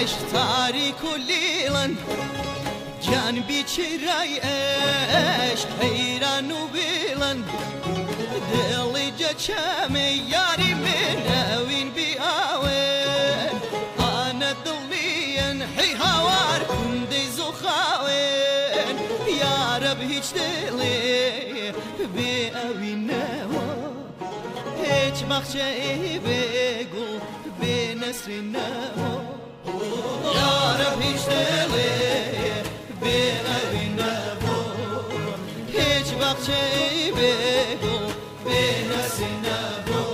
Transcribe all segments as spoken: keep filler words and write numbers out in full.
عشق تاریک و لیلن جان بیچرای عشق حیران و بیلن دلی جچم یاری من اوین بی آوین آنا دلین حی هوار کندی زخاوین یا رب هیچ دلی بی اوین نوا هیچ بخشه بگو بی نصر نوا یا رب هیچ دلی بی اوین نوا هیچ بخشه بگو بی نصر نوا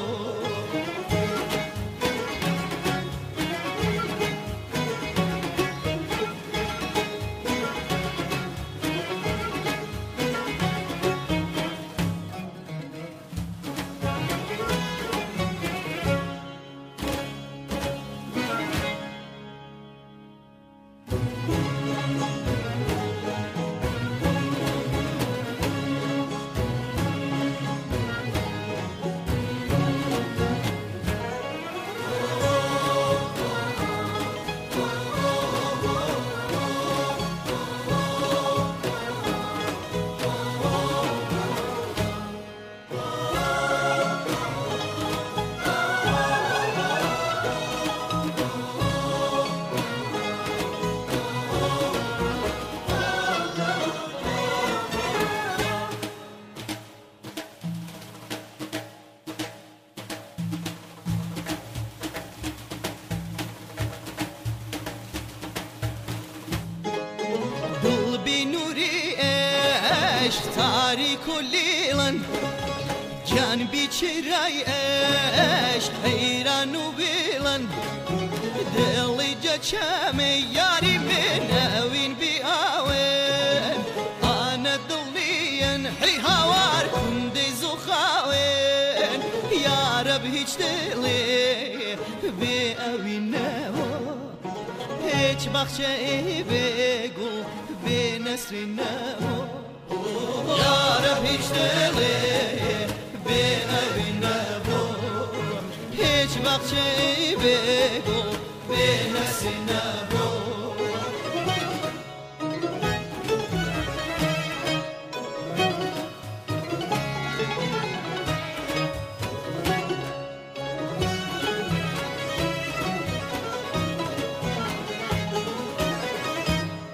دل بنوری عشق تاریک و لیلن جان بیچرای عشق حیران و بیلن دلی جچم یاری من اوین بی آوین آنا دلین حی هوار کندی زخاوین یا رب هیچ دلی بی اوین نوا هیچ بخشه بگو بی نصر نوا یا رب هیچ دلی بی اوین نوا هیچ بخشه